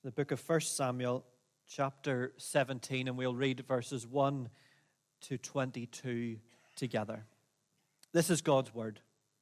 the book of 1 Samuel, chapter 17, and we'll read verses 1 to 22 together. This is God's word.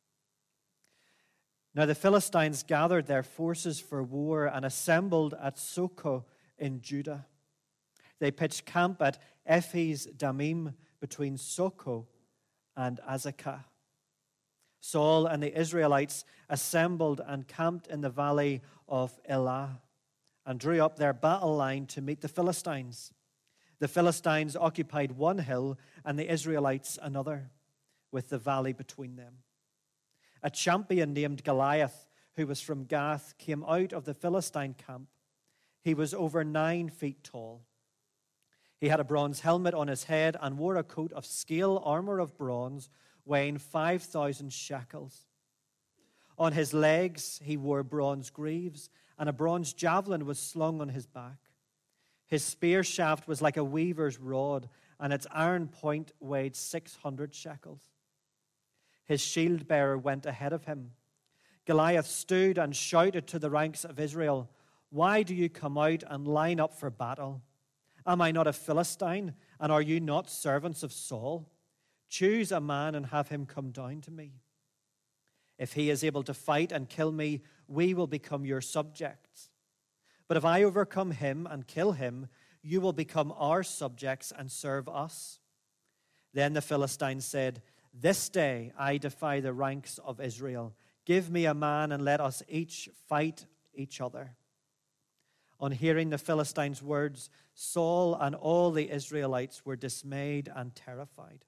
Now the Philistines gathered their forces for war and assembled at Socoh in Judah. They pitched camp at Ephes Damim between Socoh and Azekah. Saul and the Israelites assembled and camped in the valley of Elah and drew up their battle line to meet the Philistines. The Philistines occupied one hill and the Israelites another, with the valley between them. A champion named Goliath, who was from Gath, came out of the Philistine camp. He was over 9 feet tall. He had a bronze helmet on his head and wore a coat of scale armor of bronze weighing 5,000 shekels. On his legs he wore bronze greaves, and a bronze javelin was slung on his back. His spear shaft was like a weaver's rod, and its iron point weighed 600 shekels. His shield bearer went ahead of him. Goliath stood and shouted to the ranks of Israel, "Why do you come out and line up for battle? Am I not a Philistine, and are you not servants of Saul? Choose a man and have him come down to me. If he is able to fight and kill me, we will become your subjects. But if I overcome him and kill him, you will become our subjects and serve us." Then the Philistines said, "This day I defy the ranks of Israel. Give me a man and let us each fight each other." On hearing the Philistines' words, Saul and all the Israelites were dismayed and terrified.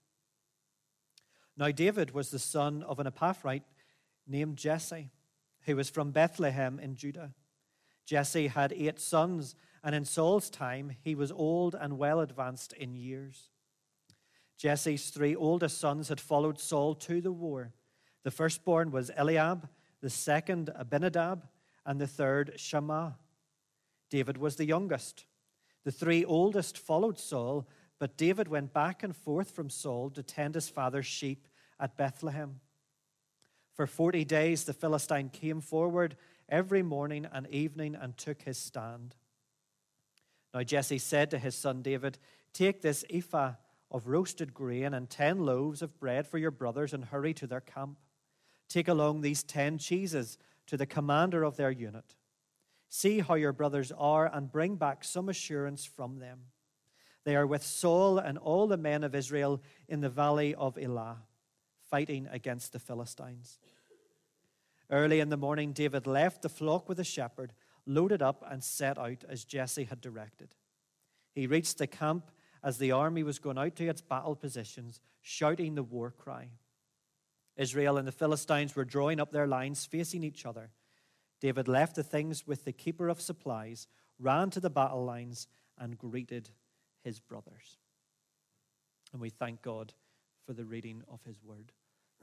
Now David was the son of an Ephrathite named Jesse, who was from Bethlehem in Judah. Jesse had 8 sons, and in Saul's time he was old and well advanced in years. Jesse's 3 oldest sons had followed Saul to the war. The firstborn was Eliab, the second Abinadab, and the third Shammah. David was the youngest. The 3 oldest followed Saul, but David went back and forth from Saul to tend his father's sheep at Bethlehem. For 40 days the Philistine came forward every morning and evening and took his stand. Now Jesse said to his son David, "Take this ephah of roasted grain and 10 loaves of bread for your brothers and hurry to their camp. Take along these 10 cheeses to the commander of their unit. See how your brothers are and bring back some assurance from them. They are with Saul and all the men of Israel in the valley of Elah, fighting against the Philistines." Early in the morning, David left the flock with a shepherd, loaded up, and set out as Jesse had directed. He reached the camp as the army was going out to its battle positions, shouting the war cry. Israel and the Philistines were drawing up their lines facing each other. David left the things with the keeper of supplies, ran to the battle lines, and greeted his brothers. And we thank God for the reading of his word.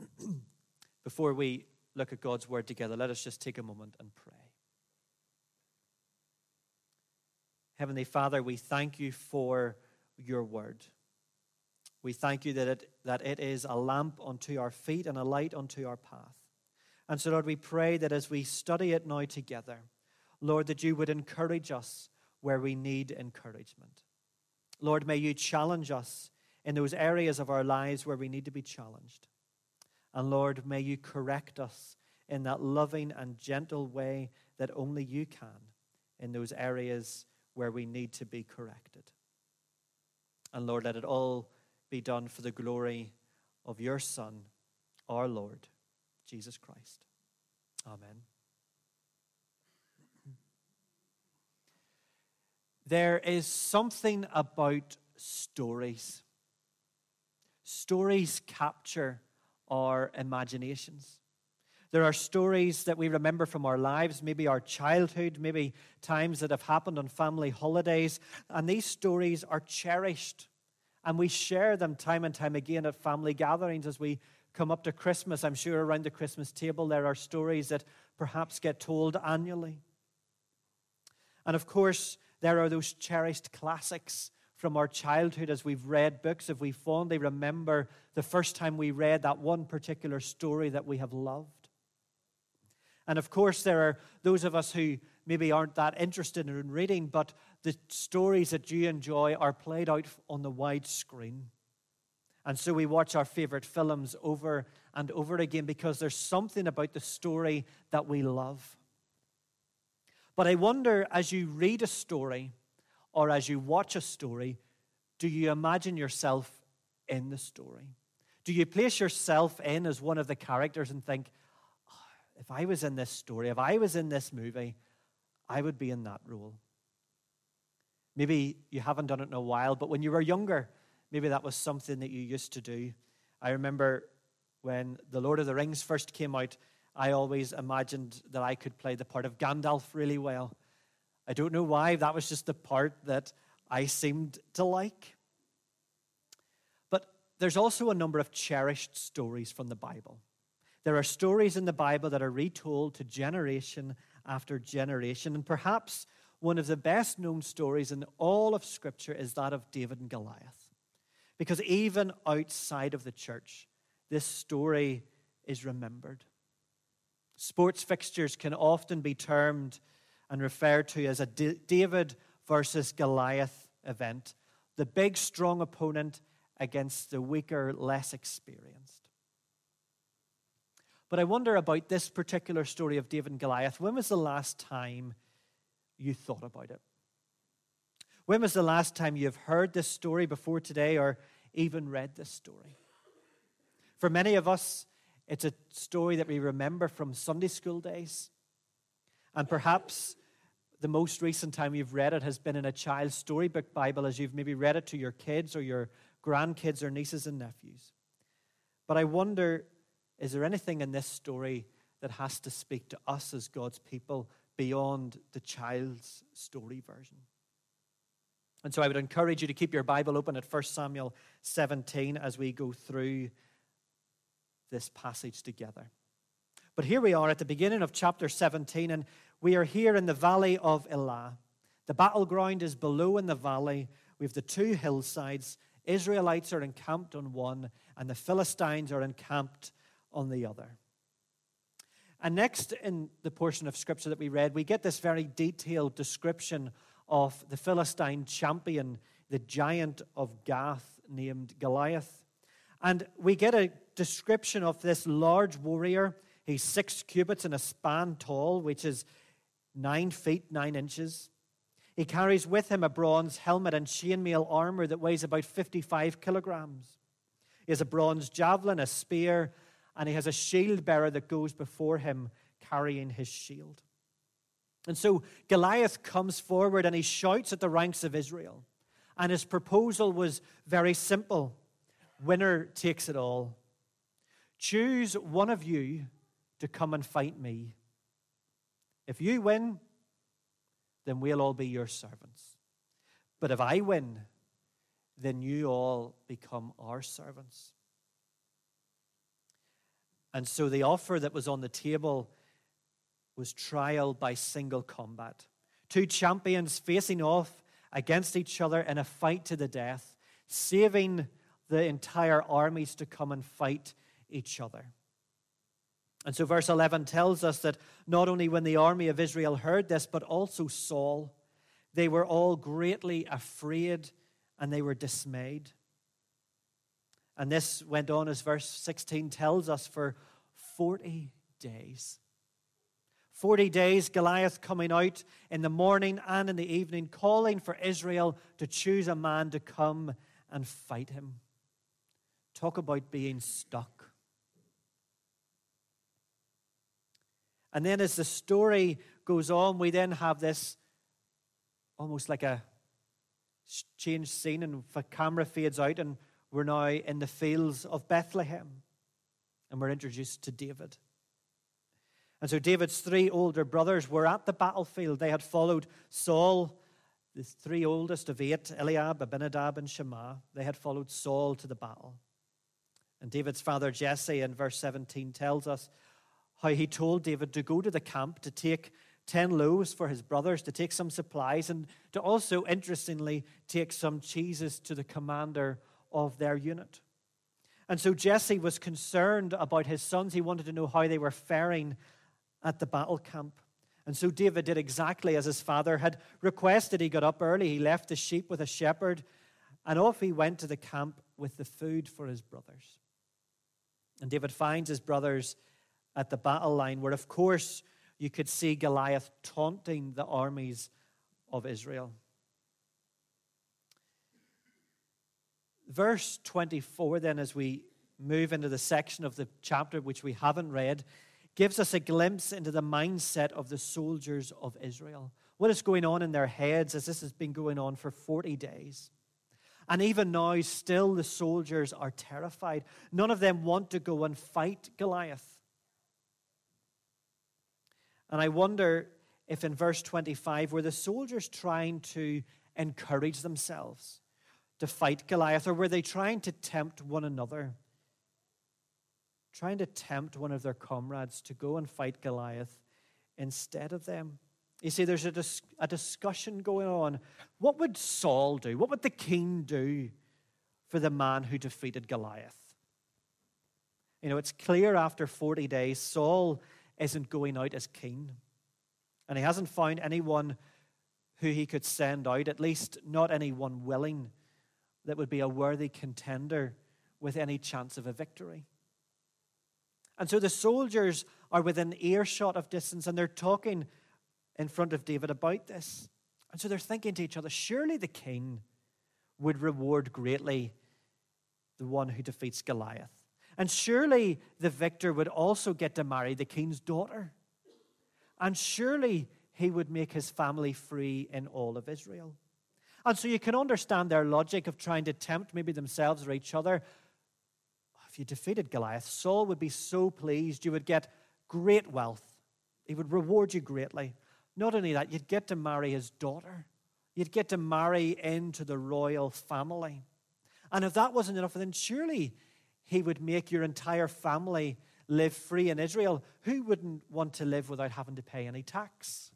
Before we look at God's word together, let us just take a moment and pray. Heavenly Father, we thank you for your word. We thank you that it is a lamp unto our feet and a light unto our path. And so, Lord, we pray that as we study it now together, Lord, that you would encourage us where we need encouragement. Lord, may you challenge us in those areas of our lives where we need to be challenged. And Lord, may you correct us in that loving and gentle way that only you can in those areas where we need to be corrected. And Lord, let it all be done for the glory of your Son, our Lord, Jesus Christ. Amen. There is something about stories. Stories capture our imaginations. There are stories that we remember from our lives, maybe our childhood, maybe times that have happened on family holidays, and these stories are cherished, and we share them time and time again at family gatherings as we come up to Christmas. I'm sure around the Christmas table there are stories that perhaps get told annually. And of course, there are those cherished classics from our childhood as we've read books, if we fondly remember the first time we read that one particular story that we have loved. And of course, there are those of us who maybe aren't that interested in reading, but the stories that you enjoy are played out on the wide screen. And so we watch our favorite films over and over again because there's something about the story that we love. But I wonder, as you read a story or as you watch a story, do you imagine yourself in the story? Do you place yourself in as one of the characters and think, oh, if I was in this story, if I was in this movie, I would be in that role? Maybe you haven't done it in a while, but when you were younger, maybe that was something that you used to do. I remember when The Lord of the Rings first came out, I always imagined that I could play the part of Gandalf really well. I don't know why, that was just the part that I seemed to like. But there's also a number of cherished stories from the Bible. There are stories in the Bible that are retold to generation after generation, and perhaps one of the best known stories in all of Scripture is that of David and Goliath. Because even outside of the church, this story is remembered. Sports fixtures can often be termed and referred to as a David versus Goliath event, the big, strong opponent against the weaker, less experienced. But I wonder about this particular story of David and Goliath. When was the last time you thought about it? When was the last time you've heard this story before today or even read this story? For many of us, it's a story that we remember from Sunday school days. And perhaps the most recent time you've read it has been in a child's storybook Bible as you've maybe read it to your kids or your grandkids or nieces and nephews. But I wonder, is there anything in this story that has to speak to us as God's people beyond the child's story version? And so I would encourage you to keep your Bible open at 1 Samuel 17 as we go through this passage together. But here we are at the beginning of chapter 17, and we are here in the valley of Elah. The battleground is below in the valley. We have the two hillsides. Israelites are encamped on one, and the Philistines are encamped on the other. And next in the portion of Scripture that we read, we get this very detailed description of the Philistine champion, the giant of Gath named Goliath. And we get a description of this large warrior. He's 6 cubits and a span tall, which is 9 feet, 9 inches. He carries with him a bronze helmet and chainmail armor that weighs about 55 kilograms. He has a bronze javelin, a spear, and he has a shield bearer that goes before him carrying his shield. And so Goliath comes forward and he shouts at the ranks of Israel. And his proposal was very simple. Winner takes it all. Choose one of you to come and fight me. If you win, then we'll all be your servants. But if I win, then you all become our servants. And so the offer that was on the table was trial by single combat. 2 champions facing off against each other in a fight to the death, saving the entire armies to come and fight each other. And so verse 11 tells us that not only when the army of Israel heard this, but also Saul, they were all greatly afraid and they were dismayed. And this went on, as verse 16 tells us, for 40 days. 40 days, Goliath coming out in the morning and in the evening, calling for Israel to choose a man to come and fight him. Talk about being stuck. And then as the story goes on, we then have this almost like a changed scene, and the camera fades out and we're now in the fields of Bethlehem. And we're introduced to David. And so David's 3 older brothers were at the battlefield. They had followed Saul, the 3 oldest of 8, Eliab, Abinadab, and Shammah. They had followed Saul to the battle. And David's father Jesse in verse 17 tells us how he told David to go to the camp to take 10 loaves for his brothers, to take some supplies, and to also, interestingly, take some cheeses to the commander of their unit. And so Jesse was concerned about his sons. He wanted to know how they were faring at the battle camp. And so David did exactly as his father had requested. He got up early, he left the sheep with a shepherd, and off he went to the camp with the food for his brothers. And David finds his brothers at the battle line, where, of course, you could see Goliath taunting the armies of Israel. Verse 24, then, as we move into the section of the chapter which we haven't read, gives us a glimpse into the mindset of the soldiers of Israel. What is going on in their heads as this has been going on for 40 days. And even now, still the soldiers are terrified. None of them want to go and fight Goliath. And I wonder if in verse 25, were the soldiers trying to encourage themselves to fight Goliath, or were they trying to tempt one another? Trying to tempt one of their comrades to go and fight Goliath instead of them. You see, there's a discussion going on. What would Saul do? What would the king do for the man who defeated Goliath? You know, it's clear after 40 days, Saul isn't going out as king. And he hasn't found anyone who he could send out, at least not anyone willing, that would be a worthy contender with any chance of a victory. And so the soldiers are within earshot of distance, and they're talking in front of David about this. And so they're thinking to each other, surely the king would reward greatly the one who defeats Goliath. And surely the victor would also get to marry the king's daughter. And surely he would make his family free in all of Israel. And so you can understand their logic of trying to tempt maybe themselves or each other. If you defeated Goliath, Saul would be so pleased. You would get great wealth. He would reward you greatly. Not only that, you'd get to marry his daughter. You'd get to marry into the royal family. And if that wasn't enough, then surely he would make your entire family live free in Israel. Who wouldn't want to live without having to pay any tax?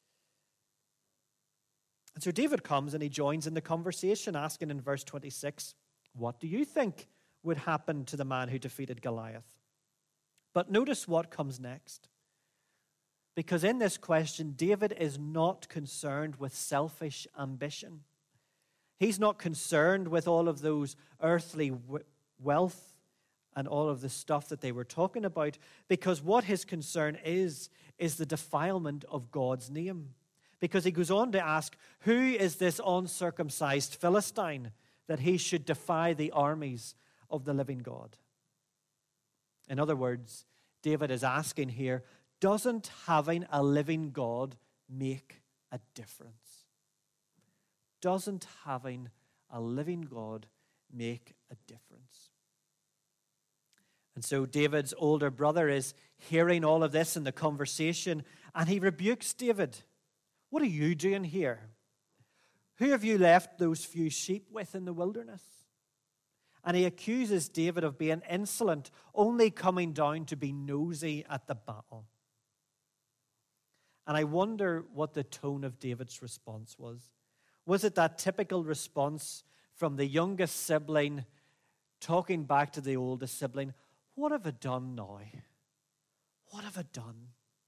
And so David comes and he joins in the conversation, asking in verse 26, what do you think would happen to the man who defeated Goliath? But notice what comes next. Because in this question, David is not concerned with selfish ambition. He's not concerned with all of those earthly wealth and all of the stuff that they were talking about, because what his concern is the defilement of God's name. Because he goes on to ask, who is this uncircumcised Philistine that he should defy the armies of the living God? In other words, David is asking here, doesn't having a living God make a difference? Doesn't having a living God make a difference? And so David's older brother is hearing all of this in the conversation, and he rebukes David. What are you doing here? Who have you left those few sheep with in the wilderness? And he accuses David of being insolent, only coming down to be nosy at the battle. And I wonder what the tone of David's response was. Was it that typical response from the youngest sibling talking back to the oldest sibling? What have I done now? What have I done?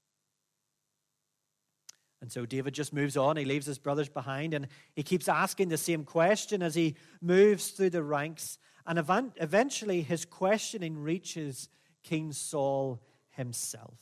And so David just moves on. He leaves his brothers behind, and he keeps asking the same question as he moves through the ranks. And eventually his questioning reaches King Saul himself.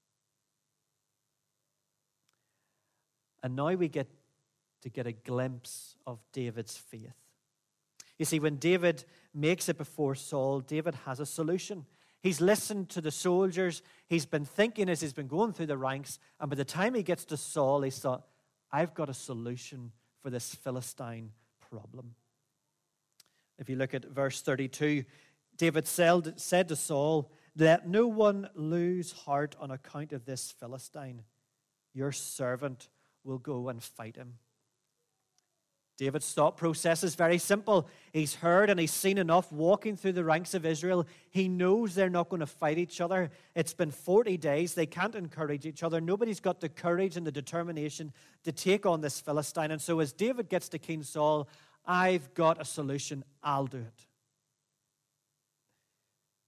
And now we get a glimpse of David's faith. You see, when David makes it before Saul, David has a solution. He's listened to the soldiers. He's been thinking as he's been going through the ranks. And by the time he gets to Saul, he's thought, I've got a solution for this Philistine problem. If you look at verse 32, David said to Saul, let no one lose heart on account of this Philistine. Your servant will go and fight him. David's thought process is very simple. He's heard and he's seen enough walking through the ranks of Israel. He knows they're not going to fight each other. It's been 40 days. They can't encourage each other. Nobody's got the courage and the determination to take on this Philistine. And so as David gets to King Saul, I've got a solution. I'll do it.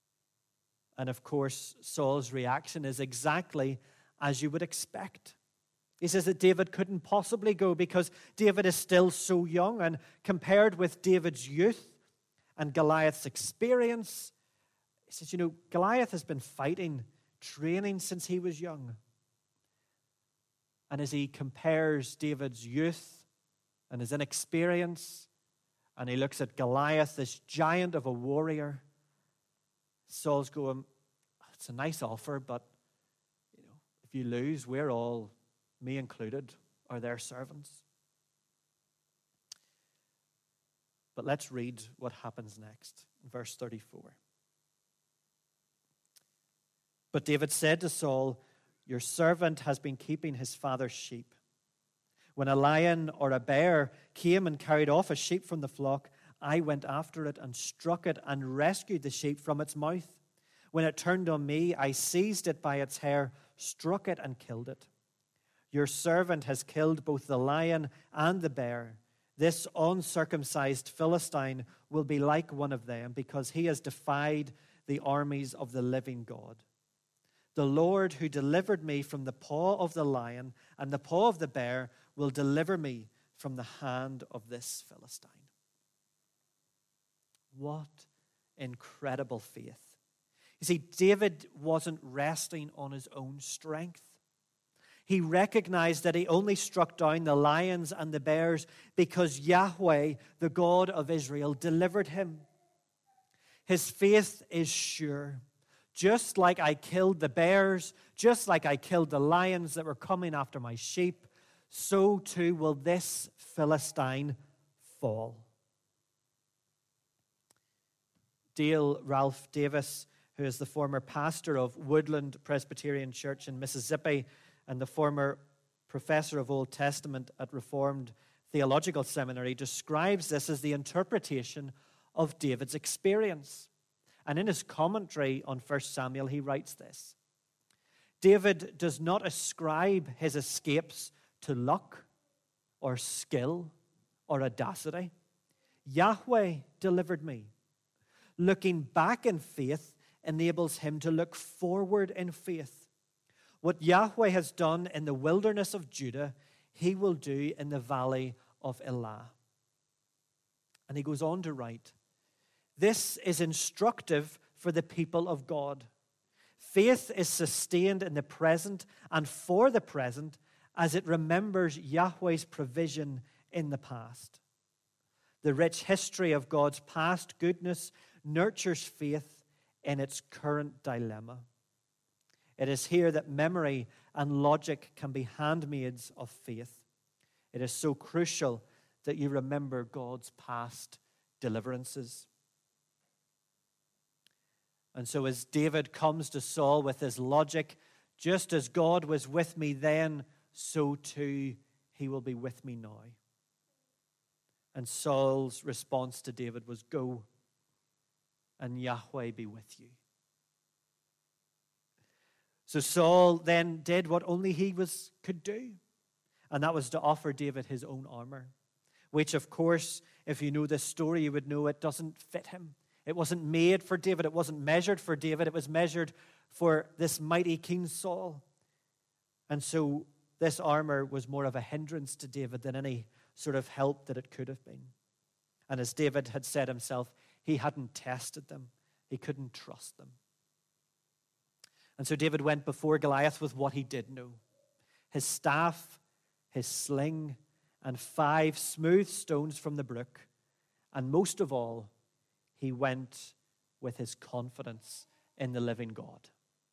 And of course, Saul's reaction is exactly as you would expect. He says that David couldn't possibly go because David is still so young, and compared with David's youth and Goliath's experience, he says, Goliath has been fighting, training since he was young. And as he compares David's youth and his inexperience, and he looks at Goliath, this giant of a warrior, Saul's going, it's a nice offer, but if you lose, we're all, me included, are their servants. But let's read what happens next, verse 34. But David said to Saul, your servant has been keeping his father's sheep. When a lion or a bear came and carried off a sheep from the flock, I went after it and struck it and rescued the sheep from its mouth. When it turned on me, I seized it by its hair, struck it and killed it. Your servant has killed both the lion and the bear. This uncircumcised Philistine will be like one of them because he has defied the armies of the living God. The Lord who delivered me from the paw of the lion and the paw of the bear will deliver me from the hand of this Philistine. What incredible faith. You see, David wasn't resting on his own strength. He recognized that he only struck down the lions and the bears because Yahweh, the God of Israel, delivered him. His faith is sure. Just like I killed the bears, just like I killed the lions that were coming after my sheep, so too will this Philistine fall. Dale Ralph Davis, who is the former pastor of Woodland Presbyterian Church in Mississippi and the former professor of Old Testament at Reformed Theological Seminary, describes this as the interpretation of David's experience. And in his commentary on 1 Samuel, he writes this: David does not ascribe his escapes to luck or skill or audacity. Yahweh delivered me. Looking back in faith enables him to look forward in faith. What Yahweh has done in the wilderness of Judah, he will do in the valley of Elah. And he goes on to write, this is instructive for the people of God. Faith is sustained in the present and for the present as it remembers Yahweh's provision in the past. The rich history of God's past goodness nurtures faith in its current dilemma. It is here that memory and logic can be handmaids of faith. It is so crucial that you remember God's past deliverances. And so as David comes to Saul with his logic, just as God was with me then, so too he will be with me now. And Saul's response to David was, go, and Yahweh be with you. So Saul then did what only he could do, and that was to offer David his own armor, which, of course, if you know this story, you would know it doesn't fit him. It wasn't made for David. It wasn't measured for David. It was measured for this mighty King Saul. And so this armor was more of a hindrance to David than any sort of help that it could have been. And as David had said himself, he hadn't tested them. He couldn't trust them. And so David went before Goliath with what he did know: his staff, his sling, and 5 smooth stones from the brook. And most of all, he went with his confidence in the living God.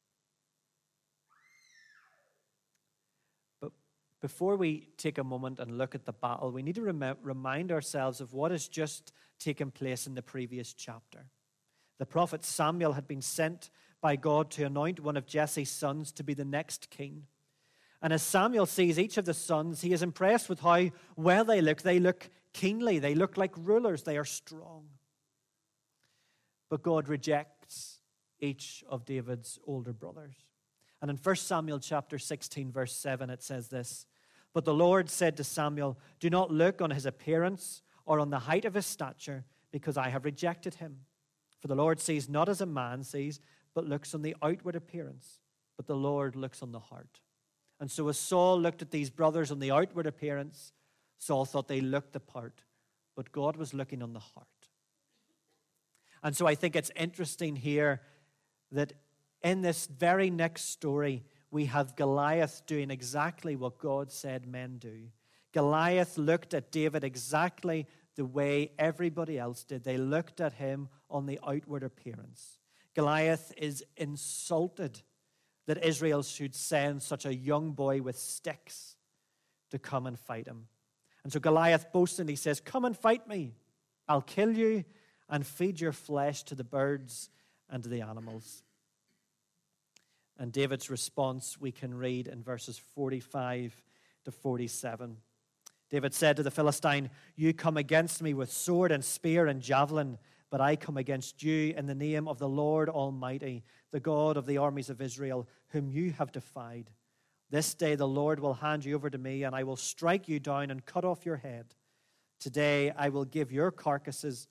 But before we take a moment and look at the battle, we need to remind ourselves of what has just taken place in the previous chapter. The prophet Samuel had been sent by God to anoint one of Jesse's sons to be the next king. And as Samuel sees each of the sons, he is impressed with how well they look. They look kingly. They look like rulers. They are strong. But God rejects each of David's older brothers. And in 1 Samuel chapter 16, verse 7, it says this: But the Lord said to Samuel, do not look on his appearance or on the height of his stature, because I have rejected him. For the Lord sees not as a man sees, but looks on the outward appearance. But the Lord looks on the heart. And so as Saul looked at these brothers on the outward appearance, Saul thought they looked the part, but God was looking on the heart. And so I think it's interesting here that in this very next story, we have Goliath doing exactly what God said men do. Goliath looked at David exactly the way everybody else did. They looked at him on the outward appearance. Goliath is insulted that Israel should send such a young boy with sticks to come and fight him. And so Goliath boastingly says, "Come and fight me. I'll kill you and feed your flesh to the birds and to the animals." And David's response we can read in verses 45 to 47. David said to the Philistine, "You come against me with sword and spear and javelin, but I come against you in the name of the Lord Almighty, the God of the armies of Israel, whom you have defied. This day the Lord will hand you over to me, and I will strike you down and cut off your head. Today I will give the carcasses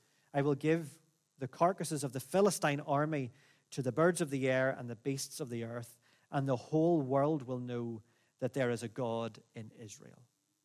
of the Philistine army to the birds of the air and the beasts of the earth, and the whole world will know that there is a God in Israel."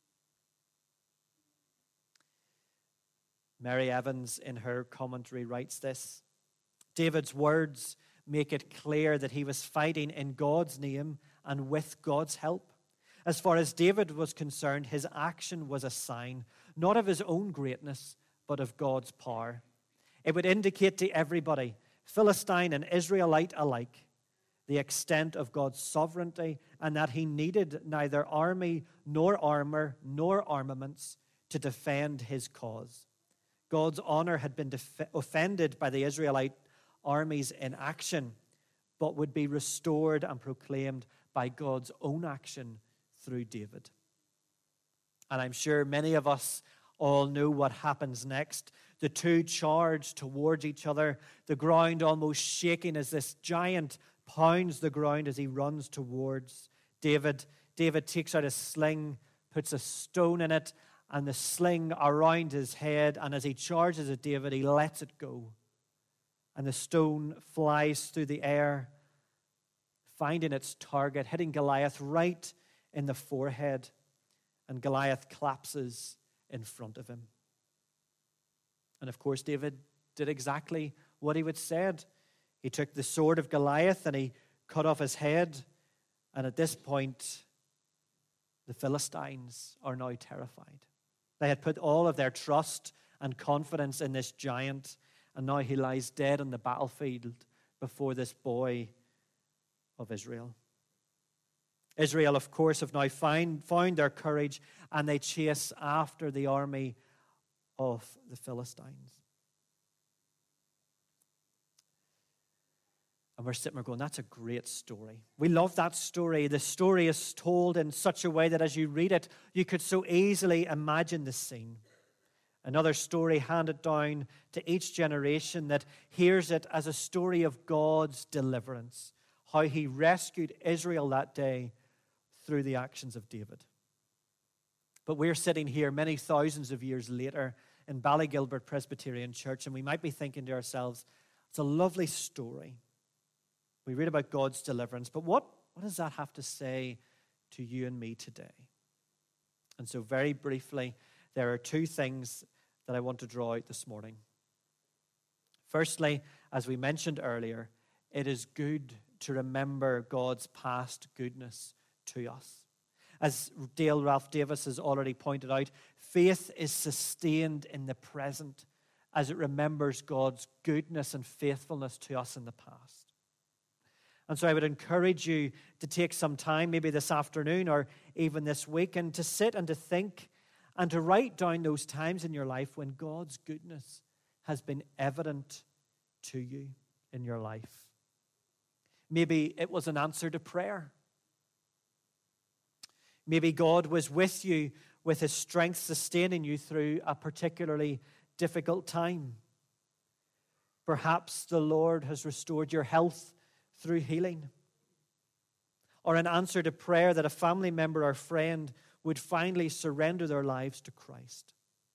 Mary Evans, in her commentary, writes this: David's words make it clear that he was fighting in God's name and with God's help. As far as David was concerned, his action was a sign, not of his own greatness, but of God's power. It would indicate to everybody, Philistine and Israelite alike, the extent of God's sovereignty and that he needed neither army nor armor nor armaments to defend his cause. God's honor had been offended by the Israelite armies in action, but would be restored and proclaimed by God's own action through David. And I'm sure many of us all know what happens next. The two charge towards each other, the ground almost shaking as this giant pounds the ground as he runs towards David. David takes out a sling, puts a stone in it, and the sling around his head, and as he charges at David, he lets it go. And the stone flies through the air, finding its target, hitting Goliath right in the forehead, and Goliath collapses in front of him. And of course, David did exactly what he had said. He took the sword of Goliath and he cut off his head, and at this point, the Philistines are now terrified. They had put all of their trust and confidence in this giant, and now he lies dead on the battlefield before this boy of Israel. Israel, of course, have now found their courage, and they chase after the army of the Philistines. And we're sitting there going, that's a great story. We love that story. The story is told in such a way that as you read it, you could so easily imagine the scene. Another story handed down to each generation that hears it as a story of God's deliverance, how he rescued Israel that day through the actions of David. But we're sitting here many thousands of years later in Ballygilbert Presbyterian Church, and we might be thinking to ourselves, it's a lovely story. We read about God's deliverance, but what does that have to say to you and me today? And so very briefly, there are two things that I want to draw out this morning. Firstly, as we mentioned earlier, it is good to remember God's past goodness to us. As Dale Ralph Davis has already pointed out, faith is sustained in the present as it remembers God's goodness and faithfulness to us in the past. And so I would encourage you to take some time, maybe this afternoon or even this weekend, to sit and to think and to write down those times in your life when God's goodness has been evident to you in your life. Maybe it was an answer to prayer. Maybe God was with you with his strength sustaining you through a particularly difficult time. Perhaps the Lord has restored your health through healing, or an answer to prayer that a family member or friend would finally surrender their lives to Christ.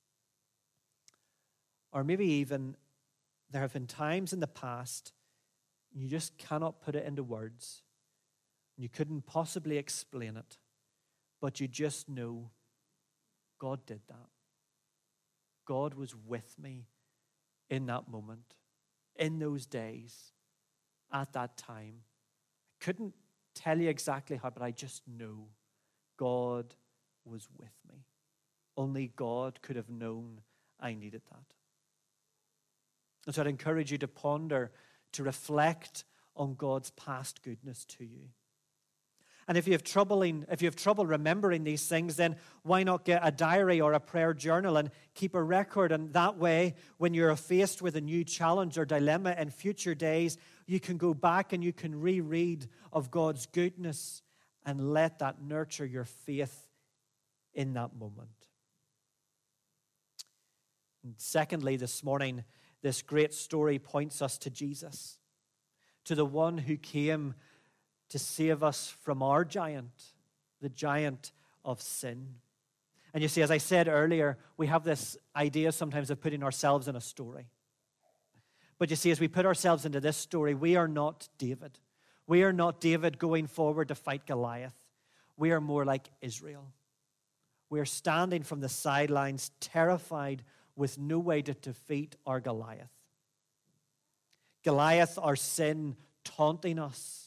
Or maybe even there have been times in the past you just cannot put it into words You couldn't possibly explain it, but you just know God did that. God was with me in that moment, in those days, at that time. I couldn't tell you exactly how, but I just know God was with me. Only God could have known I needed that. And so I'd encourage you to ponder, to reflect on God's past goodness to you. And if you have trouble remembering these things, then why not get a diary or a prayer journal and keep a record? And that way, when you're faced with a new challenge or dilemma in future days, you can go back and you can reread of God's goodness and let that nurture your faith in that moment. And secondly, this morning, this great story points us to Jesus, to the one who came to save us from our giant, the giant of sin. And you see, as I said earlier, we have this idea sometimes of putting ourselves in a story. But you see, as we put ourselves into this story, we are not David. We are not David going forward to fight Goliath. We are more like Israel. We are standing from the sidelines, terrified, with no way to defeat our Goliath. Goliath, our sin, taunting us.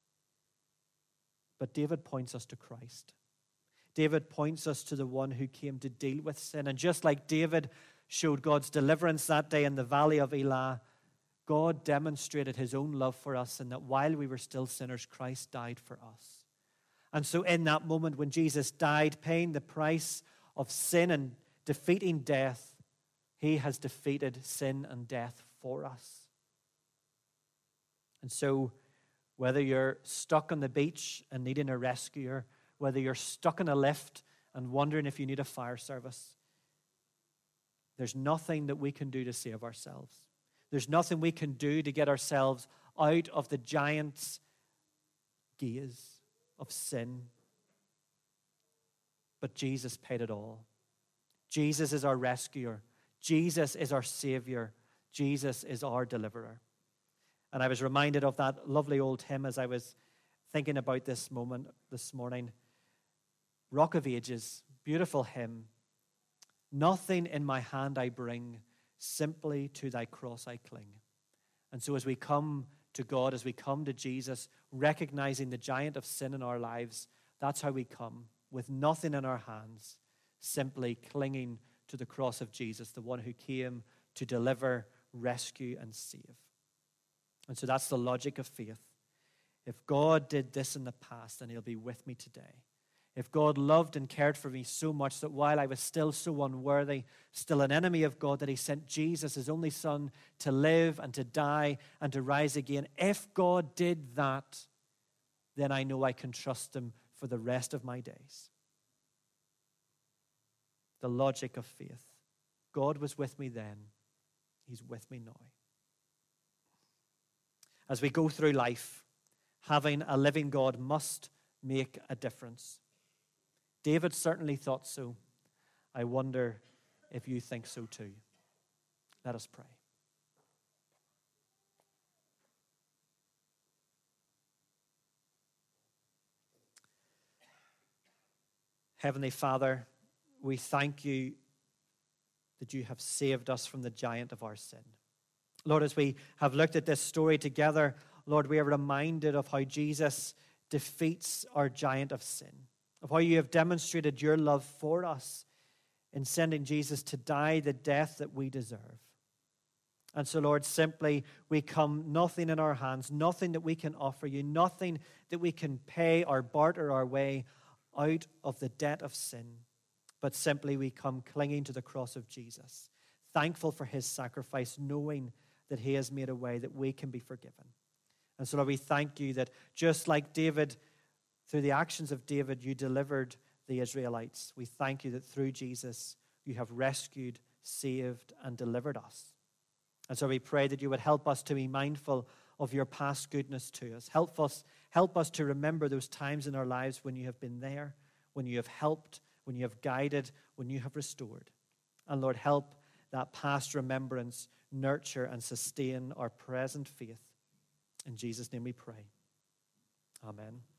But David points us to Christ. David points us to the one who came to deal with sin. And just like David showed God's deliverance that day in the valley of Elah, God demonstrated his own love for us, and that while we were still sinners, Christ died for us. And so in that moment when Jesus died, paying the price of sin and defeating death, he has defeated sin and death for us. And so whether you're stuck on the beach and needing a rescuer, whether you're stuck in a lift and wondering if you need a fire service, there's nothing that we can do to save ourselves. There's nothing we can do to get ourselves out of the giant's gaze of sin. But Jesus paid it all. Jesus is our rescuer. Jesus is our Savior. Jesus is our deliverer. And I was reminded of that lovely old hymn as I was thinking about this moment this morning. Rock of Ages, beautiful hymn. Nothing in my hand I bring, simply to thy cross I cling. And so as we come to God, as we come to Jesus, recognizing the giant of sin in our lives, that's how we come, with nothing in our hands, simply clinging to the cross of Jesus, the one who came to deliver, rescue, and save. And so that's the logic of faith. If God did this in the past, then he'll be with me today. If God loved and cared for me so much that while I was still so unworthy, still an enemy of God, that he sent Jesus, his only son, to live and to die and to rise again. If God did that, then I know I can trust him for the rest of my days. The logic of faith. God was with me then. He's with me now. As we go through life, having a living God must make a difference. David certainly thought so. I wonder if you think so too. Let us pray. Heavenly Father, we thank you that you have saved us from the giant of our sin. Lord, as we have looked at this story together, Lord, we are reminded of how Jesus defeats our giant of sin, of how you have demonstrated your love for us in sending Jesus to die the death that we deserve. And so, Lord, simply we come, nothing in our hands, nothing that we can offer you, nothing that we can pay or barter our way out of the debt of sin, but simply we come clinging to the cross of Jesus, thankful for his sacrifice, knowing that he has made a way that we can be forgiven. And so, Lord, we thank you that just like David, through the actions of David, you delivered the Israelites. We thank you that through Jesus, you have rescued, saved, and delivered us. And so we pray that you would help us to be mindful of your past goodness to us. Help us to remember those times in our lives when you have been there, when you have helped, when you have guided, when you have restored. And Lord, help that past remembrance nurture and sustain our present faith. In Jesus' name we pray. Amen.